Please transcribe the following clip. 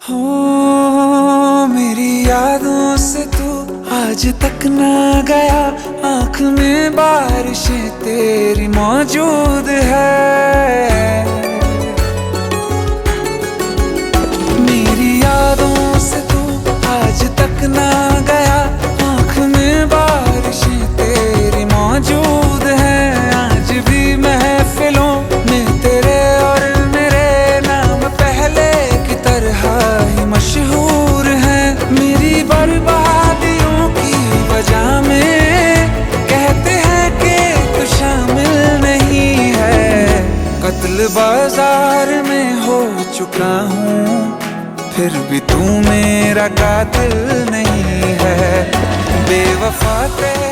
हो मेरी यादों से तू आज तक ना गया, आँख में बारिशें तेरी मौजूद है। मेरी यादों से तू आज तक ना गया, आँख में बारिशें तेरी मौजूद है। आज भी महफिलों में तेरे और मेरे नाम पहले की तरह ही मशहूर है। मेरी बर्बादियों की वजह में कहते हैं कि तू शामिल नहीं है। कत्ल बाजार में हो चुका हूँ, फिर भी तू मेरा कातिल नहीं है। बेवफा तेरे